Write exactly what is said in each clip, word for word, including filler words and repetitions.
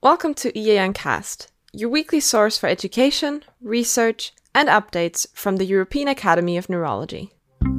Welcome to E A N Cast, your weekly source for education, research, and updates from the European Academy of Neurology.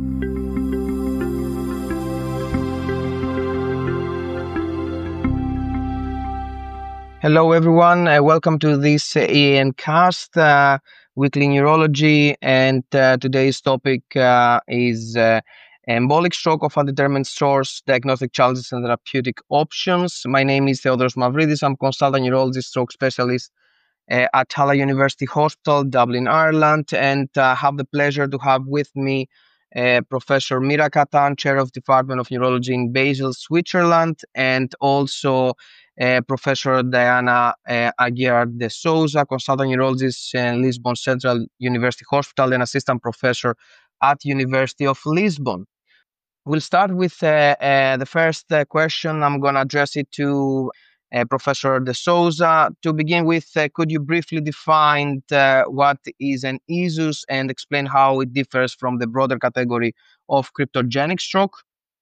Hello, everyone. Uh, welcome to this uh, E A N Cast, uh, weekly neurology, and uh, today's topic uh, is uh, embolic stroke of undetermined source, diagnostic challenges and therapeutic options. My name is Theodoros Mavridis. I'm consultant neurologist, stroke specialist uh, at Tallaght University Hospital, Dublin, Ireland, and uh, have the pleasure to have with me uh, Professor Mira Katan, Chair of Department of Neurology in Basel, Switzerland, and also uh, Professor Diana uh, Aguiar de Souza, consultant neurologist in Lisbon Central University Hospital and assistant professor at University of Lisbon. We'll start with uh, uh, the first uh, question. I'm going to address it to uh, Professor De Souza. To begin with, uh, could you briefly define uh, what is an E S U S and explain how it differs from the broader category of cryptogenic stroke?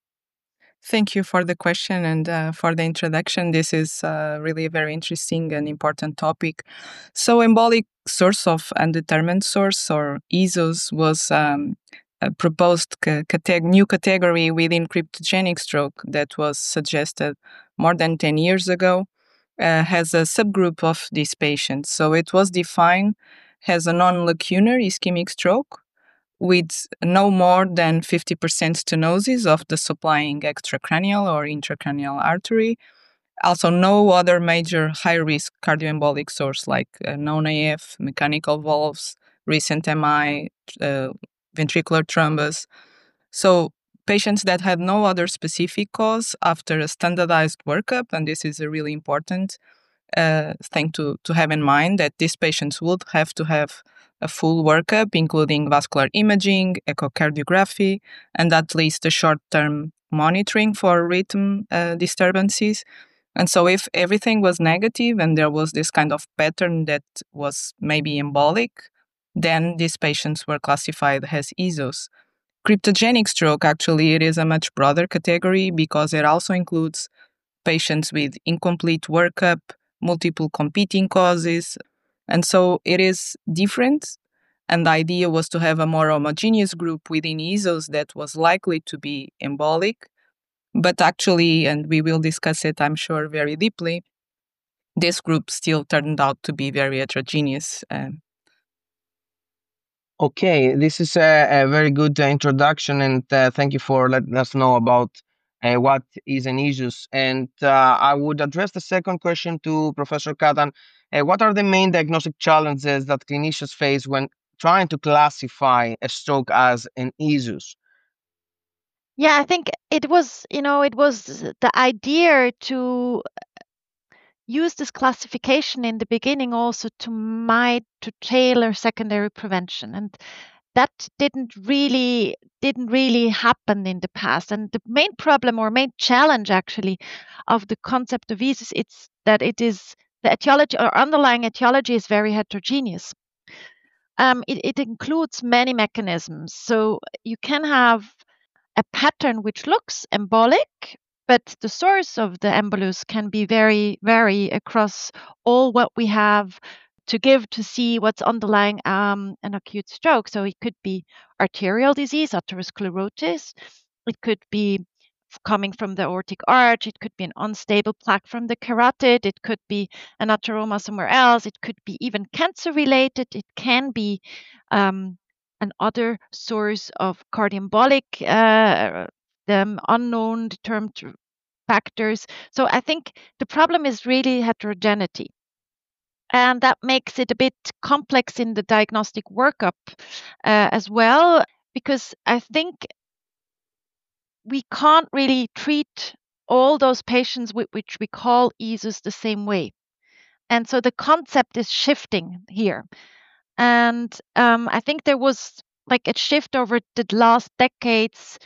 Thank you for the question and uh, for the introduction. This is uh, really a very interesting and important topic. So, embolic source of undetermined source, or E S U S, was um, a proposed ca- cate- new category within cryptogenic stroke that was suggested more than ten years ago, uh, has a subgroup of these patients. So, it was defined as a non-lacunar ischemic stroke with no more than fifty percent stenosis of the supplying extracranial or intracranial artery. Also, no other major high-risk cardioembolic source like uh, non-A F, mechanical valves, recent M I, uh, ventricular thrombus. So, patients that had no other specific cause after a standardized workup, and this is a really important uh, thing to, to have in mind, that these patients would have to have a full workup, including vascular imaging, echocardiography, and at least a short-term monitoring for rhythm uh, disturbances. And so if everything was negative and there was this kind of pattern that was maybe embolic, then these patients were classified as E S U S. Cryptogenic stroke, actually, it is a much broader category because it also includes patients with incomplete workup, multiple competing causes. And so it is different. And the idea was to have a more homogeneous group within E S U S that was likely to be embolic. But actually, and we will discuss it, I'm sure, very deeply, this group still turned out to be very heterogeneous. Um, Okay, this is a, a very good uh, introduction, and uh, thank you for letting us know about uh, what is an E S U S. And uh, I would address the second question to Professor Katan. Uh, what are the main diagnostic challenges that clinicians face when trying to classify a stroke as an E S U S? Yeah, I think it was, you know, it was the idea to use this classification in the beginning also to might to tailor secondary prevention, and that didn't really didn't really happen in the past. And the main problem or main challenge actually of the concept of E S U S, it's that it is the etiology or underlying etiology is very heterogeneous. Um, it, it includes many mechanisms, so you can have a pattern which looks embolic, but the source of the embolus can be very vary across all what we have to give to see what's underlying um, an acute stroke. So it could be arterial disease, atherosclerosis. It could be coming from the aortic arch. It could be an unstable plaque from the carotid. It could be an atheroma somewhere else. It could be even cancer related. It can be um, an other source of cardioembolic, uh, the unknown determined factors. So I think the problem is really heterogeneity. And that makes it a bit complex in the diagnostic workup uh, as well, because I think we can't really treat all those patients with which we call E S U S the same way. And so the concept is shifting here. And um, I think there was like a shift over the last decades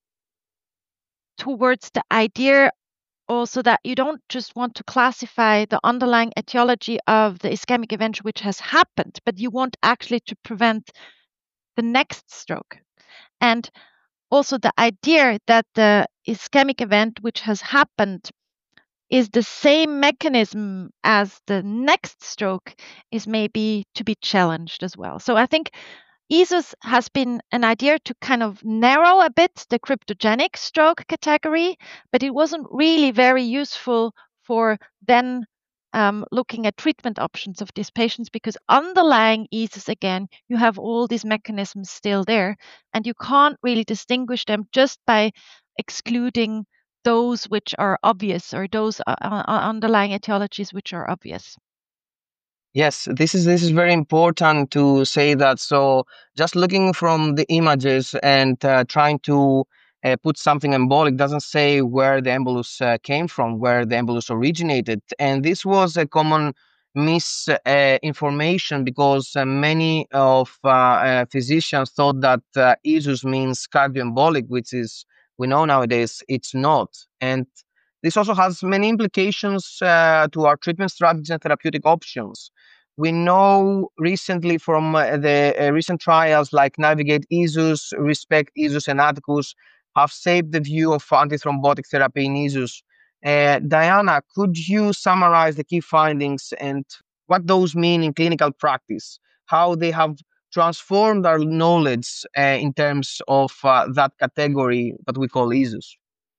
towards the idea also that you don't just want to classify the underlying etiology of the ischemic event which has happened, but you want actually to prevent the next stroke. And also the idea that the ischemic event which has happened is the same mechanism as the next stroke is maybe to be challenged as well. So I think E S U S has been an idea to kind of narrow a bit the cryptogenic stroke category, but it wasn't really very useful for then um, looking at treatment options of these patients, because underlying E S U S, again, you have all these mechanisms still there, and you can't really distinguish them just by excluding those which are obvious, or those uh, uh, underlying etiologies which are obvious. Yes, this is this is very important to say that. So just looking from the images and uh, trying to uh, put something embolic doesn't say where the embolus uh, came from, where the embolus originated. And this was a common misinformation uh, because uh, many of uh, uh, physicians thought that uh, E S U S means cardioembolic, which is, we know nowadays, it's not. And this also has many implications uh, to our treatment strategies and therapeutic options. We know recently from uh, the uh, recent trials like Navigate E S U S, Respect E S U S, and Atticus have shaped the view of antithrombotic therapy in E S U S. Uh, Diana, could you summarize the key findings and what those mean in clinical practice? How they have transformed our knowledge uh, in terms of uh, that category that we call E S U S?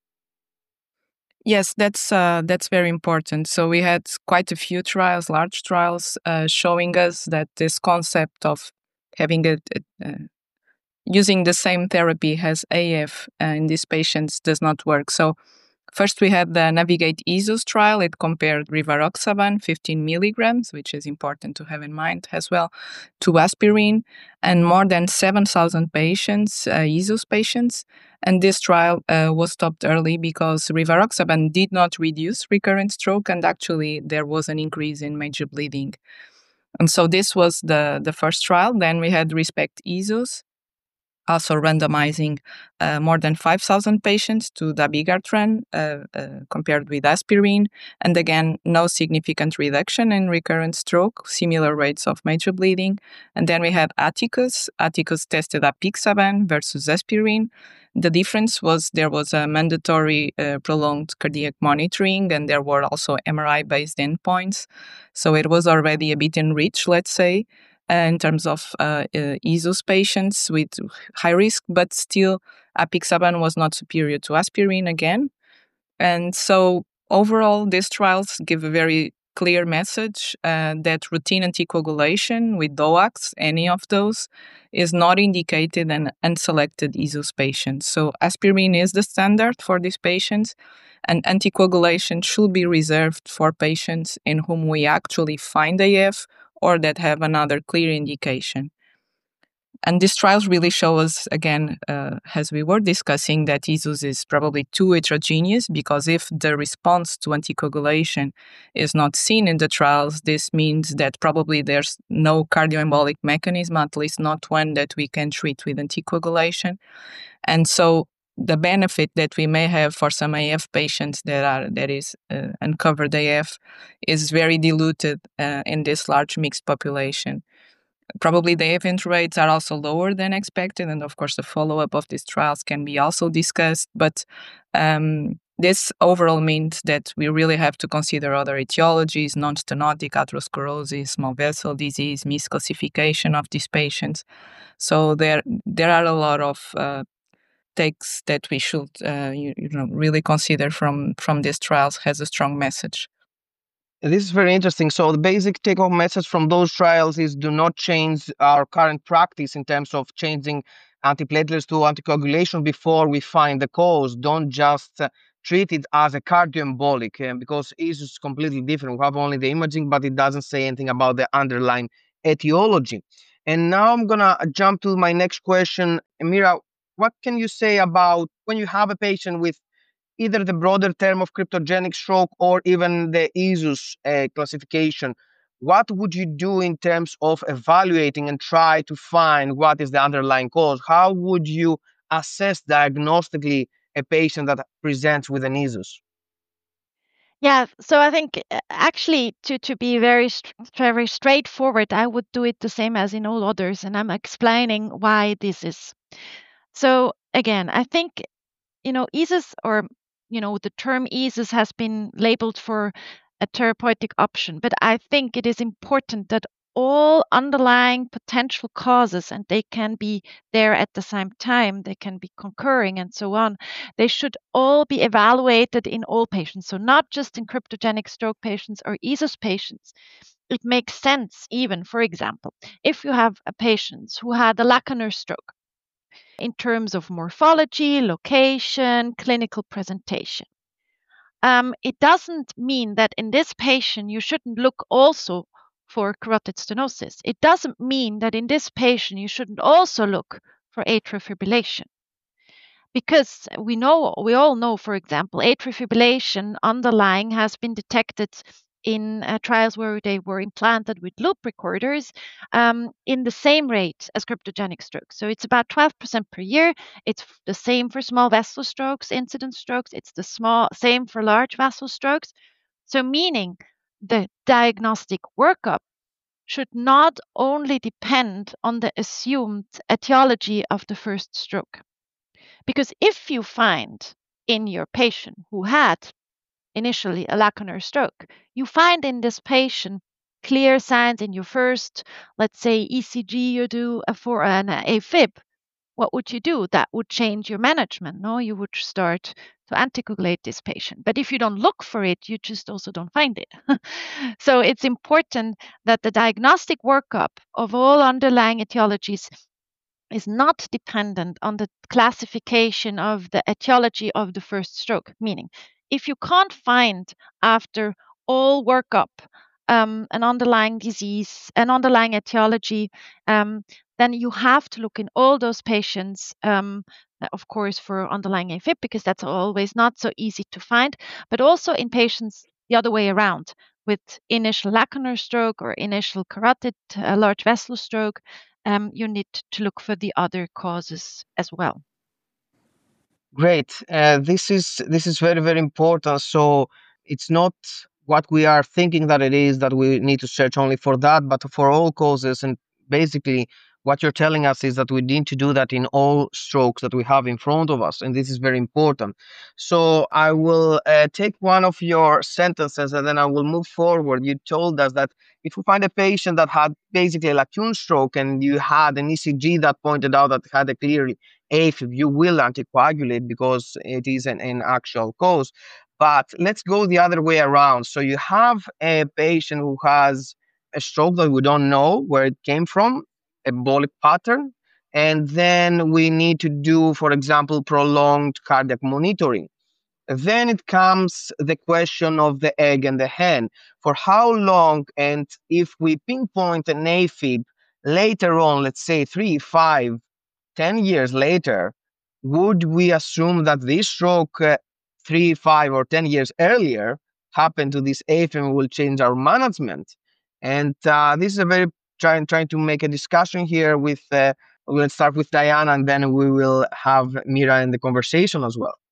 Yes, that's uh, that's very important. So we had quite a few trials, large trials, uh, showing us that this concept of having a, a, a using the same therapy as A F uh, in these patients does not work. So first we had the Navigate E S U S trial. It compared rivaroxaban, fifteen milligrams, which is important to have in mind as well, to aspirin, and more than seven thousand patients, uh, E S U S patients. And this trial uh, was stopped early because rivaroxaban did not reduce recurrent stroke, and actually there was an increase in major bleeding. And so this was the, the first trial. Then we had Respect E S U S, also randomizing uh, more than five thousand patients to dabigatran uh, uh, compared with aspirin. And again, no significant reduction in recurrent stroke, similar rates of major bleeding. And then we had Atticus. Atticus tested apixaban versus aspirin. The difference was there was a mandatory uh, prolonged cardiac monitoring, and there were also M R I-based endpoints. So it was already a bit enriched, let's say, Uh, in terms of uh, uh, E S U S patients with high risk, but still apixaban was not superior to aspirin again. And so overall, these trials give a very clear message uh, that routine anticoagulation with D O A Cs, any of those, is not indicated in unselected E S U S patients. So aspirin is the standard for these patients, and anticoagulation should be reserved for patients in whom we actually find A F or that have another clear indication. And these trials really show us, again, uh, as we were discussing, that E S U S is probably too heterogeneous, because if the response to anticoagulation is not seen in the trials, this means that probably there's no cardioembolic mechanism, at least not one that we can treat with anticoagulation. And so the benefit that we may have for some A F patients that are that is uh, uncovered A F is very diluted uh, in this large mixed population. Probably the event rates are also lower than expected, and of course the follow-up of these trials can be also discussed, but um, this overall means that we really have to consider other etiologies, non-stenotic atherosclerosis, small vessel disease, misclassification of these patients. So there, there are a lot of uh, takes that we should uh, you, you know, really consider from, from these trials has a strong message. This is very interesting. So the basic take-home message from those trials is do not change our current practice in terms of changing antiplatelets to anticoagulation before we find the cause. Don't just uh, treat it as a cardioembolic uh, because it is completely different. We have only the imaging, but it doesn't say anything about the underlying etiology. And now I'm going to jump to my next question. Mira, what can you say about when you have a patient with either the broader term of cryptogenic stroke or even the E S U S uh, classification? What would you do in terms of evaluating and try to find what is the underlying cause? How would you assess diagnostically a patient that presents with an E S U S? Yeah, so I think uh, actually to, to be very very straightforward, I would do it the same as in all others, and I'm explaining why this is. So again, I think, you know, E S U S or you know, the term E S U S has been labeled for a therapeutic option. But I think it is important that all underlying potential causes, and they can be there at the same time, they can be concurring and so on, they should all be evaluated in all patients. So not just in cryptogenic stroke patients or E S U S patients. It makes sense even, for example, if you have a patient who had a Lacaner stroke in terms of morphology, location, clinical presentation. Um, it doesn't mean that in this patient you shouldn't look also for carotid stenosis. It doesn't mean that in this patient you shouldn't also look for atrial fibrillation. Because we know, we all know, for example, atrial fibrillation underlying has been detected in uh, trials where they were implanted with loop recorders um, in the same rate as cryptogenic strokes. So it's about twelve percent per year. It's the same for small vessel strokes, incident strokes. It's the small same for large vessel strokes. So meaning the diagnostic workup should not only depend on the assumed etiology of the first stroke. Because if you find in your patient who had initially a Lacaner stroke, you find in this patient clear signs in your first, let's say, E C G you do a for an AFib, what would you do? That would change your management. No, you would start to anticoagulate this patient. But if you don't look for it, you just also don't find it. So it's important that the diagnostic workup of all underlying etiologies is not dependent on the classification of the etiology of the first stroke. Meaning, if you can't find after all workup um, an underlying disease, an underlying etiology, um, then you have to look in all those patients, um, of course, for underlying AFib, because that's always not so easy to find, but also in patients the other way around, with initial Lacaner stroke or initial carotid uh, large vessel stroke. Um, you need to look for the other causes as well. Great. Uh, this is this is very, very important. So it's not what we are thinking that it is, that we need to search only for that, but for all causes. And basically what you're telling us is that we need to do that in all strokes that we have in front of us. And this is very important. So I will uh, take one of your sentences and then I will move forward. You told us that if we find a patient that had basically a Lacune stroke and you had an E C G that pointed out that had a clearly AFib, you will anticoagulate because it is an, an actual cause. But let's go the other way around. So you have a patient who has a stroke that we don't know where it came from, embolic pattern, and then we need to do, for example, prolonged cardiac monitoring. Then it comes the question of the egg and the hen. For how long, and if we pinpoint an AFib later on, let's say three, five, ten years later, would we assume that this stroke uh, three, five, or ten years earlier happened to this AFib and will change our management? And uh, this is a very trying trying to make a discussion here with, uh, we'll start with Diana and then we will have Mira in the conversation as well.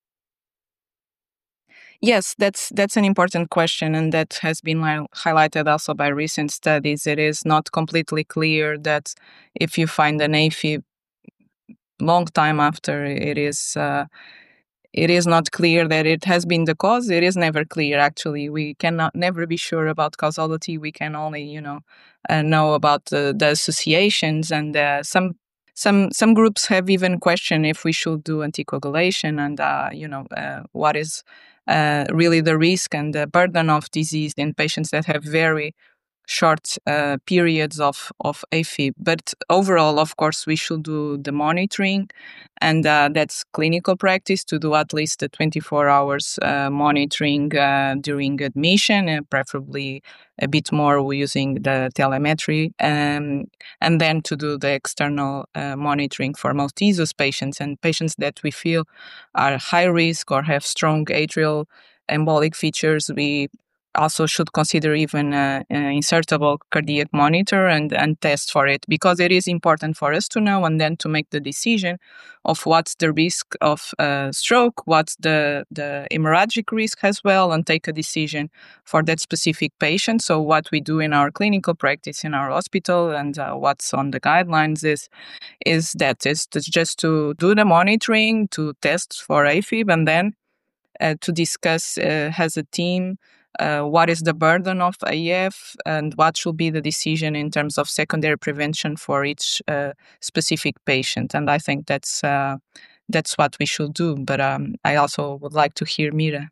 Yes, that's that's an important question, and that has been li- highlighted also by recent studies. It is not completely clear that if you find an AFib long time after, it is uh, it is not clear that it has been the cause. It is never clear, actually. We cannot never be sure about causality. We can only, you know, uh, know about the, the associations, and uh, some some some groups have even questioned if we should do anticoagulation, and uh, you know, uh, what is uh, really the risk and the burden of disease in patients that have very short uh, periods of, of AFib. But overall, of course, we should do the monitoring, and uh, that's clinical practice to do at least the twenty-four hours uh, monitoring uh, during admission, and preferably a bit more using the telemetry, um, and then to do the external uh, monitoring for most E S U S patients and patients that we feel are high risk or have strong atrial embolic features. We also should consider even uh, an insertable cardiac monitor and, and test for it, because it is important for us to know and then to make the decision of what's the risk of uh, stroke, what's the, the hemorrhagic risk as well, and take a decision for that specific patient. So what we do in our clinical practice in our hospital and uh, what's on the guidelines is, is that is to just to do the monitoring, to test for AFib, and then uh, to discuss uh, as a team uh, what is the burden of A F and what should be the decision in terms of secondary prevention for each uh, specific patient. And I think that's uh, that's what we should do. But um, I also would like to hear Mira.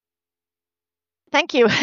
Thank you.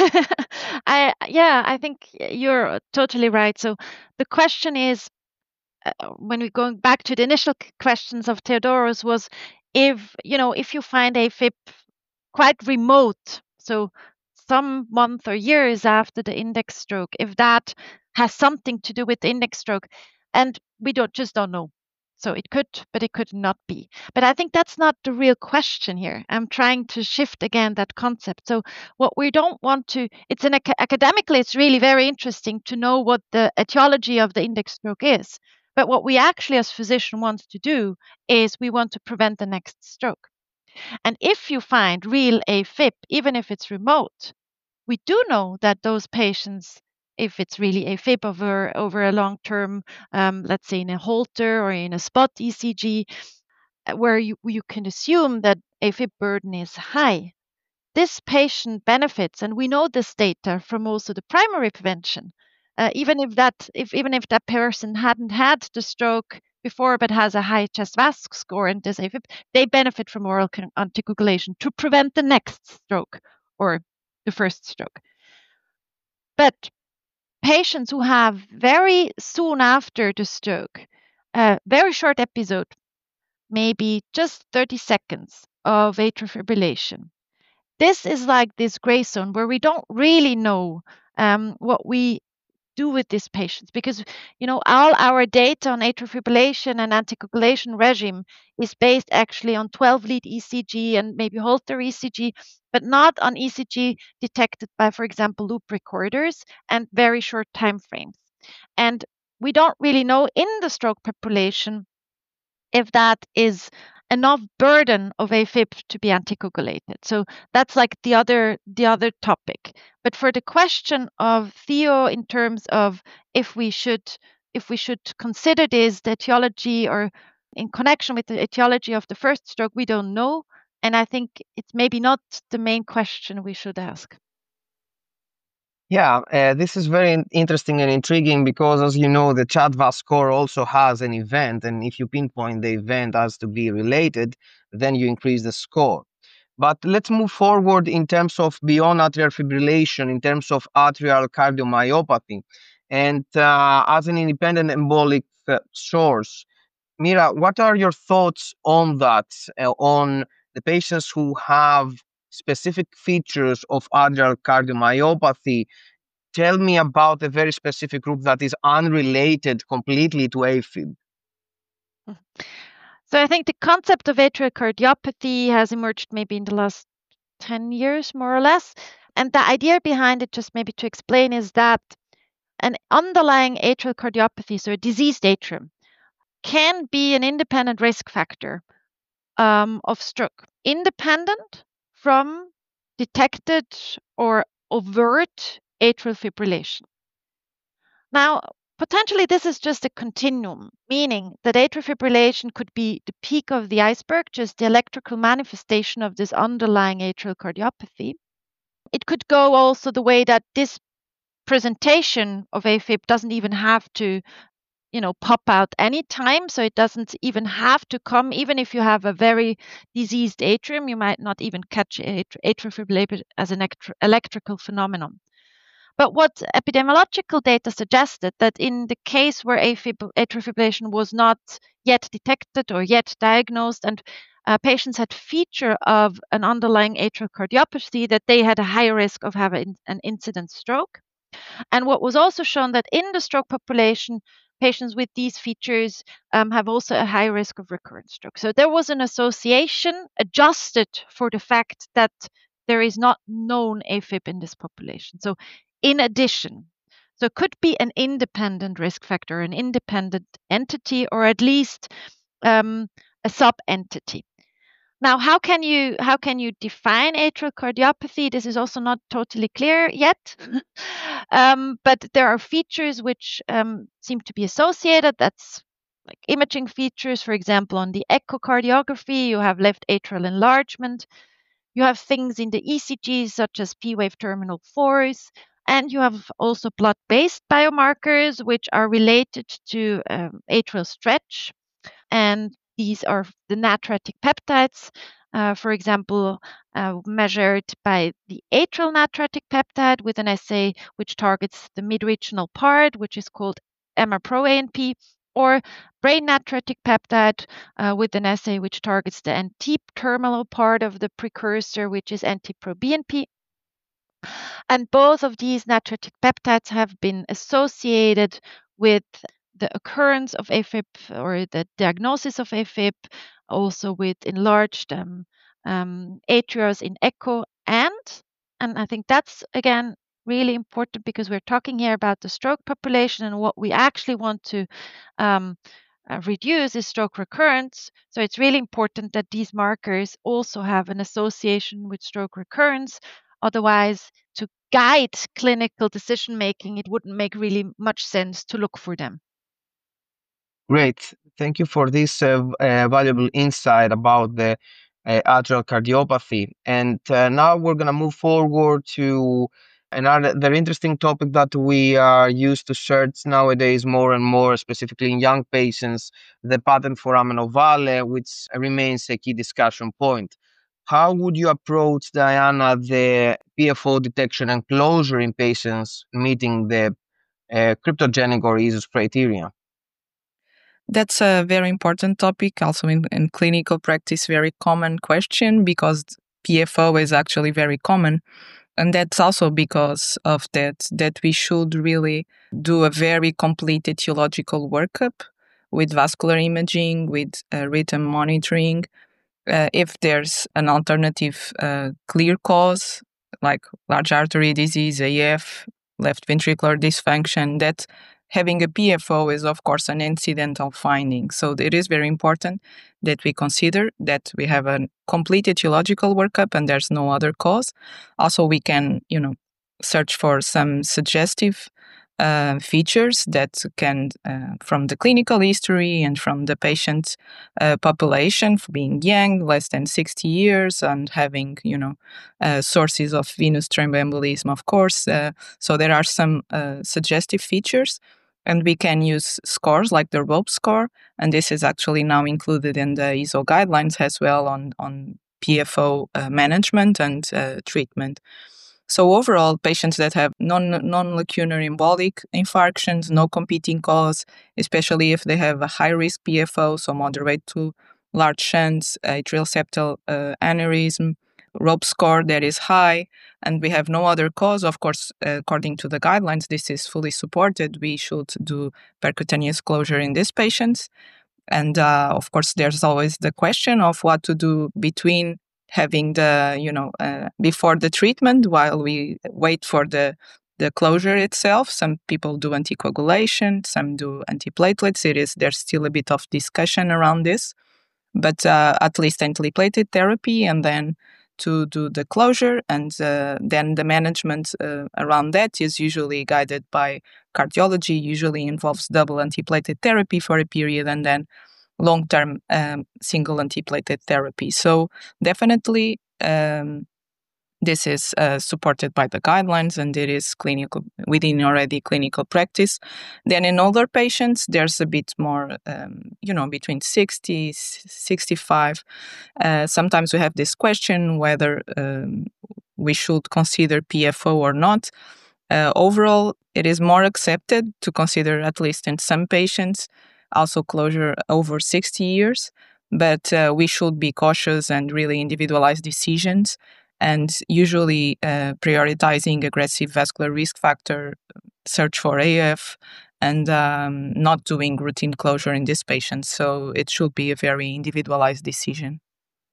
I yeah, I think you're totally right. So the question is, uh, when we're going back to the initial questions of Theodoros, was if you know if you find AFib quite remote, so some month or years after the index stroke, if that has something to do with the index stroke, and we don't just don't know. So it could, but it could not be. But I think that's not the real question here. I'm trying to shift again that concept. So what we don't want to, it's an academically, it's really very interesting to know what the etiology of the index stroke is. But what we actually as physician want to do is we want to prevent the next stroke. And if you find real AFib, even if it's remote, we do know that those patients, if it's really AFib over, over a long term, um, let's say in a Holter or in a spot E C G, where you, you can assume that AFib burden is high, this patient benefits, and we know this data from also the primary prevention. Uh, even if that, if even if that person hadn't had the stroke before but has a high chest VASC score and this AFib, they benefit from oral anticoagulation to prevent the next stroke or the first stroke. But patients who have very soon after the stroke, a very short episode, maybe just thirty seconds of atrial fibrillation, this is like this gray zone where we don't really know um, what we do with these patients, because you know all our data on atrial fibrillation and anticoagulation regime is based actually on twelve lead E C G and maybe Holter E C G, but not on E C G detected by, for example, loop recorders and very short time frames. And we don't really know in the stroke population if that is enough burden of AFib to be anticoagulated. So that's like the other the other topic. But for the question of Theo in terms of if we should if we should consider this the etiology or in connection with the etiology of the first stroke, we don't know. And I think it's maybe not the main question we should ask. Yeah, uh, this is very interesting and intriguing because, as you know, the C H A D V A S score also has an event, and if you pinpoint the event as to be related, then you increase the score. But let's move forward in terms of beyond atrial fibrillation, in terms of atrial cardiomyopathy. And uh, as an independent embolic uh, source, Mira, what are your thoughts on that, uh, on the patients who have specific features of atrial cardiomyopathy? Tell me about a very specific group that is unrelated completely to AFib. So I think the concept of atrial cardiopathy has emerged maybe in the last ten years, more or less. And the idea behind it, just maybe to explain, is that an underlying atrial cardiopathy, so a diseased atrium, can be an independent risk factor um, of stroke, independent from detected or overt atrial fibrillation. Now, potentially this is just a continuum, meaning that atrial fibrillation could be the peak of the iceberg, just the electrical manifestation of this underlying atrial cardiopathy. It could go also the way that this presentation of AFib doesn't even have to you know, pop out anytime. So it doesn't even have to come, even if you have a very diseased atrium, you might not even catch atrial fibrillation as an electrical phenomenon. But what epidemiological data suggested that in the case where atrial fibrillation was not yet detected or yet diagnosed, and uh, patients had feature of an underlying atrial cardiopathy, that they had a higher risk of having an incident stroke. And what was also shown that in the stroke population, patients with these features um, have also a high risk of recurrent stroke. So there was an association adjusted for the fact that there is not known AFib in this population. So in addition, so it could be an independent risk factor, an independent entity, or at least um, a sub-entity. Now, how can you how can you define atrial cardiopathy? This is also not totally clear yet, um, but there are features which um, seem to be associated. That's like imaging features, for example, on the echocardiography, you have left atrial enlargement. You have things in the E C G such as P-wave terminal force, and you have also blood-based biomarkers which are related to um, atrial stretch, and these are the natriuretic peptides, uh, for example, uh, measured by the atrial natriuretic peptide with an assay which targets the mid-regional part, which is called M R Pro A N P, or brain natriuretic peptide uh, with an assay which targets the N T terminal part of the precursor, which is N T Pro B N P. And both of these natriuretic peptides have been associated with the occurrence of AFib or the diagnosis of AFib, also with enlarged um, um, atrials in echo, and and I think that's again really important because we're talking here about the stroke population, and what we actually want to um, uh, reduce is stroke recurrence. So it's really important that these markers also have an association with stroke recurrence. Otherwise, to guide clinical decision making, it wouldn't make really much sense to look for them. Great. Thank you for this uh, uh, valuable insight about the uh, atrial cardiopathy. And uh, now we're going to move forward to another very interesting topic that we are used to search nowadays more and more, specifically in young patients, the pattern foramen ovale, which remains a key discussion point. How would you approach, Diana, the P F O detection and closure in patients meeting the uh, cryptogenic or E S U S criteria? That's a very important topic, also in, in clinical practice, very common question because P F O is actually very common. And that's also because of that, that we should really do a very complete etiological workup with vascular imaging, with uh, rhythm monitoring. Uh, if there's an alternative uh, clear cause, like large artery disease, A F, left ventricular dysfunction, that having a P F O is, of course, an incidental finding. So it is very important that we consider that we have a complete etiological workup and there's no other cause. Also, we can, you know, search for some suggestive uh, features that can, uh, from the clinical history and from the patient uh, population, being young, less than sixty years, and having, you know, uh, sources of venous thromboembolism, of course. Uh, so there are some uh, suggestive features. And we can use scores like the ROPE score, and this is actually now included in the I S O guidelines as well on, on P F O uh, management and uh, treatment. So overall, patients that have non, non-lacunar embolic infarctions, no competing cause, especially if they have a high-risk P F O, so moderate to large shunts, atrial septal uh, aneurysm, ROPE score that is high, and we have no other cause. Of course, uh, according to the guidelines, this is fully supported. We should do percutaneous closure in these patients. And uh, of course, there's always the question of what to do between having the, you know, uh, before the treatment while we wait for the the closure itself. Some people do anticoagulation, some do antiplatelets. It is, there's still a bit of discussion around this, but uh, at least antiplatelet therapy and then to do the closure, and uh, then the management uh, around that is usually guided by cardiology, usually involves double antiplatelet therapy for a period and then long-term um, single antiplatelet therapy. So definitely um, this is uh, supported by the guidelines and it is clinical within already clinical practice. Then in older patients, there's a bit more, um, you know, between sixty, sixty-five. Uh, sometimes we have this question whether um, we should consider P F O or not. Uh, overall, it is more accepted to consider, at least in some patients, also closure over sixty years. But uh, we should be cautious and really individualize decisions. And usually uh, prioritizing aggressive vascular risk factor, search for A F, and um, not doing routine closure in these patients. So it should be a very individualized decision.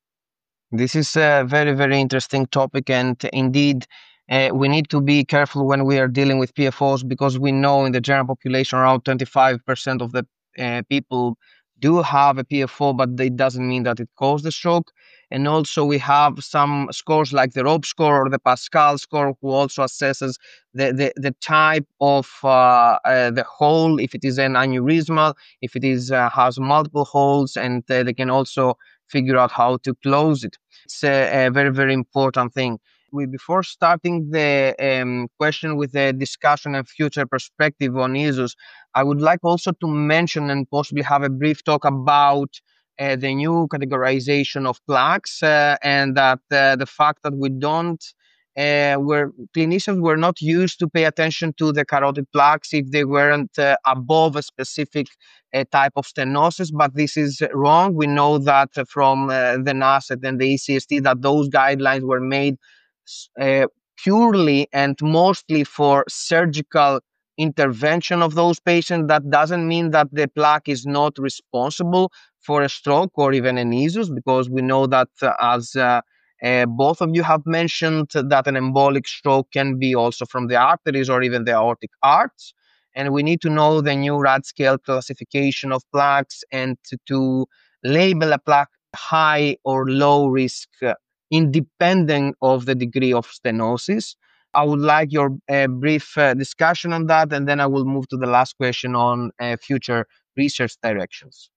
This is a very, very interesting topic. And indeed, uh, we need to be careful when we are dealing with P F Os, because we know in the general population around twenty-five percent of the uh, people do have a P F O, but it doesn't mean that it caused the stroke. And also we have some scores like the ROPE score or the Pascal score, who also assesses the, the, the type of uh, uh, the hole, if it is an aneurysmal, if it is uh, has multiple holes, and uh, they can also figure out how to close it. It's a, a very, very important thing. We, before starting the um, question with the discussion and future perspective on I S Os, I would like also to mention and possibly have a brief talk about uh, the new categorization of plaques uh, and that uh, the fact that we don't uh, where clinicians were not used to pay attention to the carotid plaques if they weren't uh, above a specific uh, type of stenosis, but this is wrong. We know that uh, from uh, the NASCET and the E C S T that those guidelines were made uh, purely and mostly for surgical intervention of those patients. That doesn't mean that the plaque is not responsible for a stroke or even an I S O, because we know that uh, as uh, uh, both of you have mentioned that an embolic stroke can be also from the arteries or even the aortic arch. And we need to know the new R A D scale classification of plaques and to, to label a plaque high or low risk uh, independent of the degree of stenosis. I would like your uh, brief uh, discussion on that, and then I will move to the last question on uh, future research directions.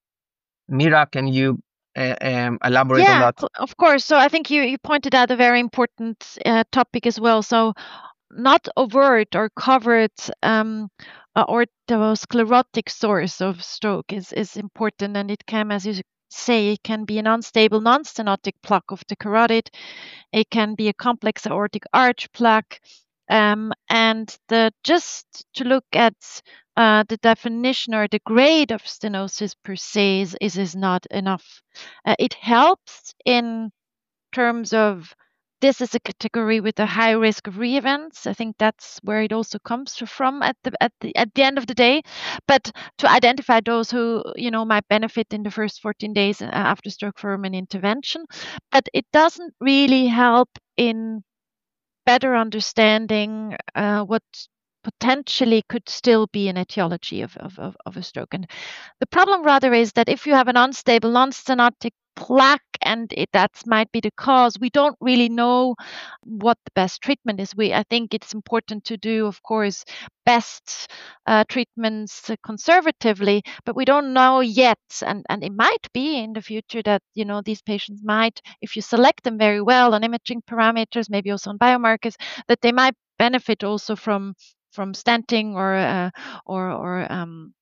Mira, can you uh, um, elaborate yeah, on that? cl- of course. So I think you, you pointed out a very important uh, topic as well. So not overt or covered um, uh, atherosclerotic source of stroke is, is important, and it can, as you say, it can be an unstable non-stenotic plaque of the carotid. It can be a complex aortic arch plaque. Um, and the just to look at uh, the definition or the grade of stenosis per se is, is, is not enough. Uh, it helps in terms of this is a category with a high risk of re-events. I think that's where it also comes from at the at the at the end of the day. But to identify those who you know might benefit in the first fourteen days after stroke from an intervention, but it doesn't really help in better understanding uh, what potentially could still be an etiology of, of, of, of a stroke. And the problem rather is that if you have an unstable non-stenotic plaque and it, that might be the cause, we don't really know what the best treatment is. We I think it's important to do, of course, best uh, treatments conservatively, but we don't know yet. And, and it might be in the future that, you know, these patients might, if you select them very well on imaging parameters, maybe also on biomarkers, that they might benefit also from from stenting or uh, or or um,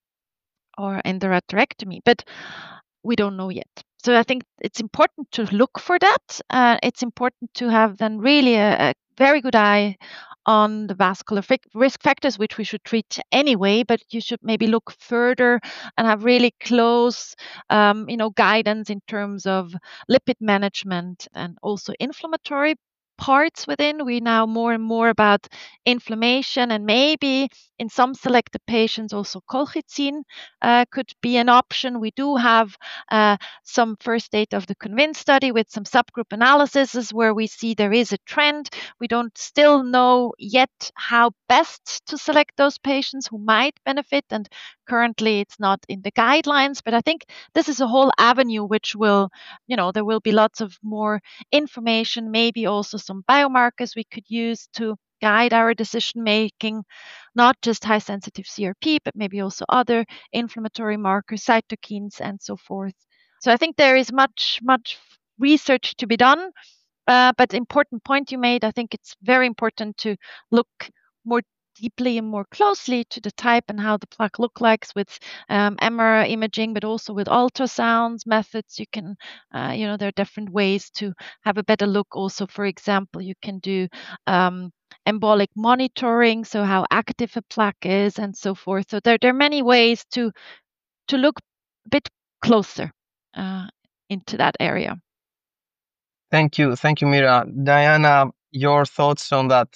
or endarterectomy, but we don't know yet. So I think it's important to look for that. Uh, it's important to have then really a, a very good eye on the vascular fi- risk factors, which we should treat anyway, but you should maybe look further and have really close, um, you know, guidance in terms of lipid management and also inflammatory parts within. We know more and more about inflammation, and maybe in some selected patients also colchicine uh, could be an option. We do have uh, some first data of the CONVINCE study with some subgroup analyses where we see there is a trend. We don't still know yet how best to select those patients who might benefit, and currently it's not in the guidelines, but I think this is a whole avenue which will, you know, there will be lots of more information, maybe also some biomarkers we could use to guide our decision making, not just high sensitive C R P, but maybe also other inflammatory markers, cytokines, and so forth. So I think there is much, much research to be done. Uh, but important point you made, I think it's very important to look more deeply and more closely to the type and how the plaque look like with um, M R I imaging, but also with ultrasounds methods. You can, uh, you know, there are different ways to have a better look. Also, for example, you can do um, embolic monitoring, so how active a plaque is and so forth. So there, there are many ways to to look a bit closer uh, into that area. Thank you. Thank you, Mira. Diana, your thoughts on that?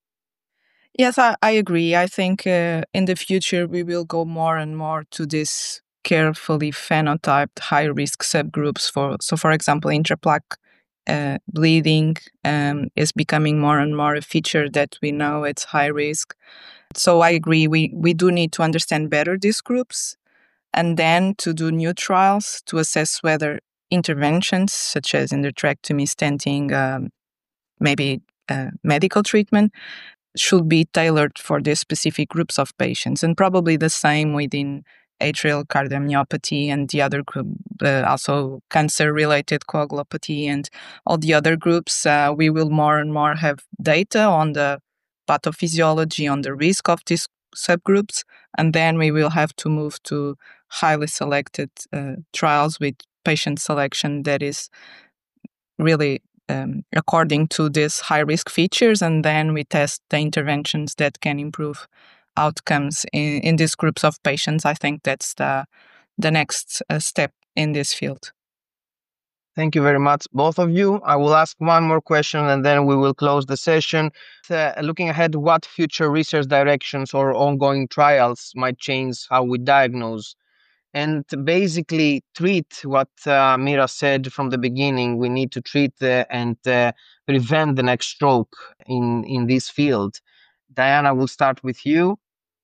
Yes, I, I agree. I think uh, in the future we will go more and more to this carefully phenotyped high-risk subgroups. For so, for example, intraplaque uh, bleeding um, is becoming more and more a feature that we know it's high risk. So I agree. We we do need to understand better these groups, and then to do new trials to assess whether interventions such as endarterectomy, stenting, um, maybe uh, medical treatment should be tailored for these specific groups of patients. And probably the same within atrial cardiomyopathy, and the other group, uh, also cancer-related coagulopathy, and all the other groups, uh, we will more and more have data on the pathophysiology, on the risk of these subgroups, and then we will have to move to highly selected uh, trials with patient selection that is really um, according to these high-risk features, and then we test the interventions that can improve outcomes in, in these groups of patients. I think that's the, the next uh, step in this field. Thank you very much, both of you. I will ask one more question and then we will close the session. Uh, looking ahead, what future research directions or ongoing trials might change how we diagnose and basically treat what uh, Mira said from the beginning? We need to treat uh, and uh, prevent the next stroke in, in this field. Diana, we'll start with you.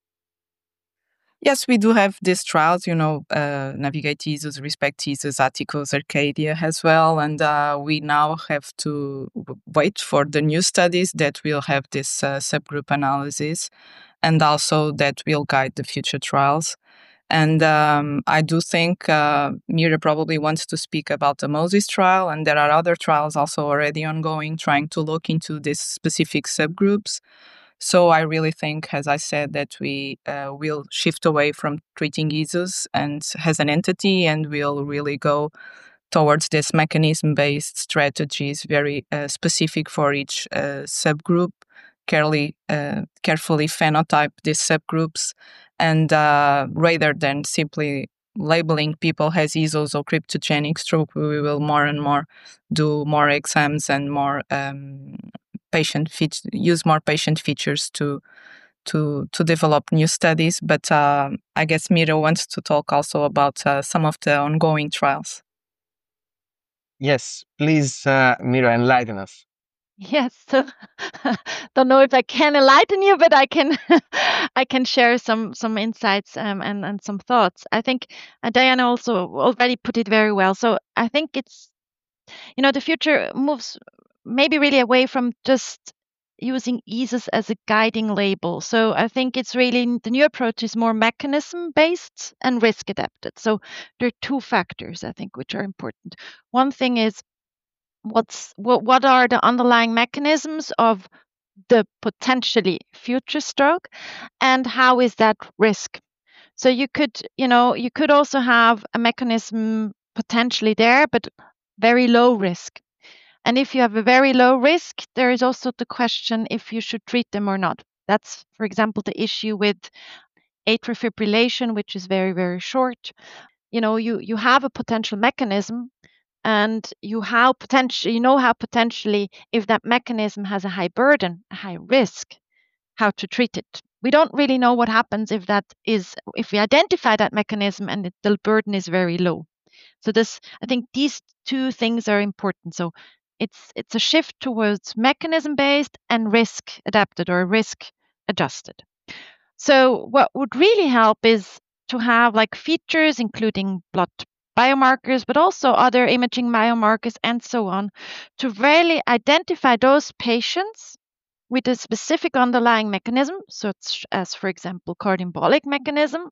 Yes, we do have these trials, you know, uh, Navigate-ESUS, Respect-ESUS, Atticus, Arcadia as well. And uh, we now have to w- wait for the new studies that will have this uh, subgroup analysis and also that will guide the future trials. And um, I do think uh, Mira probably wants to speak about the MOSES trial, and there are other trials also already ongoing trying to look into these specific subgroups. So I really think, as I said, that we uh, will shift away from treating ESUS and as an entity, and we'll really go towards this mechanism-based strategies, very uh, specific for each uh, subgroup, carefully, uh, carefully phenotype these subgroups, and uh, rather than simply labeling people as ESUS or cryptogenic stroke, we will more and more do more exams and more um, patient features, use more patient features to to to develop new studies. But uh, I guess Mira wants to talk also about uh, some of the ongoing trials. Yes, please, uh, Mira, enlighten us. Yes, so don't know if I can enlighten you, but I can I can share some some insights um, and and some thoughts. I think uh, Diana also already put it very well. So I think it's, you know, the future moves maybe really away from just using ESUS as a guiding label. So I think it's really, the new approach is more mechanism based and risk adapted. So there are two factors I think which are important. One thing is what's what what are the underlying mechanisms of the potentially future stroke, and how is that risk? So you could, you know, you could also have a mechanism potentially there, but very low risk. And if you have a very low risk, there is also the question if you should treat them or not. That's, for example, the issue with atrial fibrillation, which is very, very short. You know, you you have a potential mechanism, and you how potentially you know how potentially if that mechanism has a high burden, a high risk, how to treat it. We don't really know what happens if that is if we identify that mechanism and it, the burden is very low. So this, I think these two things are important. So it's it's a shift towards mechanism based and risk adapted or risk adjusted. So what would really help is to have like features including blood biomarkers, but also other imaging biomarkers and so on, to really identify those patients with a specific underlying mechanism, such as, for example, cardioembolic mechanism,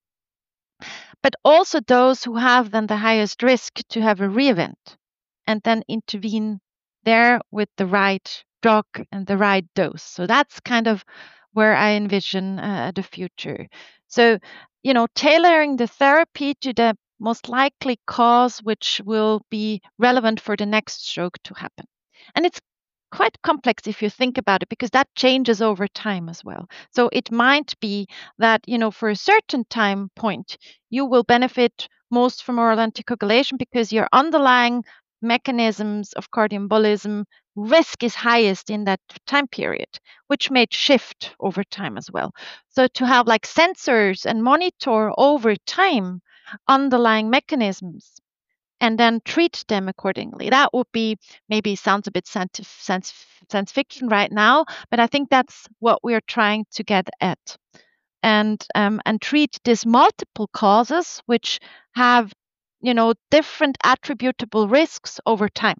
but also those who have then the highest risk to have a re-event, and then intervene there with the right drug and the right dose. So that's kind of where I envision uh, the future. So, you know, tailoring the therapy to the most likely cause which will be relevant for the next stroke to happen. And it's quite complex if you think about it, because that changes over time as well. So it might be that, you know, for a certain time point, you will benefit most from oral anticoagulation because your underlying mechanisms of cardioembolism risk is highest in that time period, which may shift over time as well. So to have like sensors and monitor over time underlying mechanisms and then treat them accordingly. That would be, maybe sounds a bit science, science, science fiction right now, but I think that's what we're trying to get at. And um, and treat these multiple causes which have, you know, different attributable risks over time.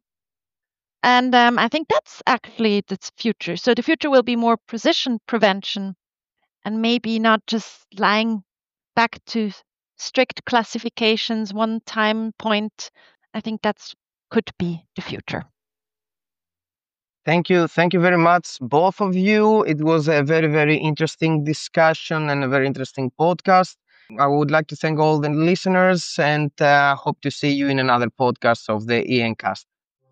And um, I think that's actually the future. So the future will be more precision prevention and maybe not just lying back to strict classifications, one time point. I think that's could be the future. Thank you. Thank you very much, both of you. It was a very, very interesting discussion and a very interesting podcast. I would like to thank all the listeners and uh, hope to see you in another podcast of the E A N Cast.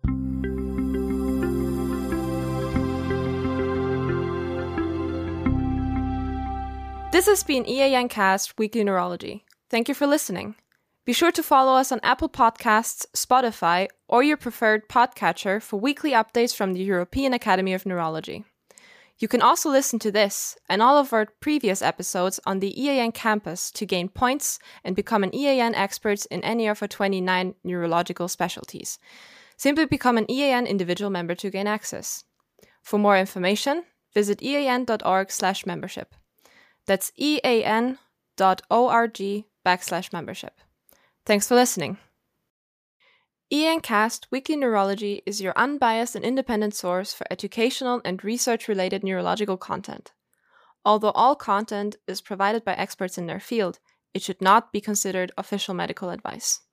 This has been E A N Cast Weekly Neurology. Thank you for listening. Be sure to follow us on Apple Podcasts, Spotify, or your preferred podcatcher for weekly updates from the European Academy of Neurology. You can also listen to this and all of our previous episodes on the E A N campus to gain points and become an E A N expert in any of our twenty-nine neurological specialties. Simply become an E A N individual member to gain access. For more information, visit ean.org slash membership. That's ean.org backslash membership. Thanks for listening. E A N Cast Weekly Neurology is your unbiased and independent source for educational and research-related neurological content. Although all content is provided by experts in their field, it should not be considered official medical advice.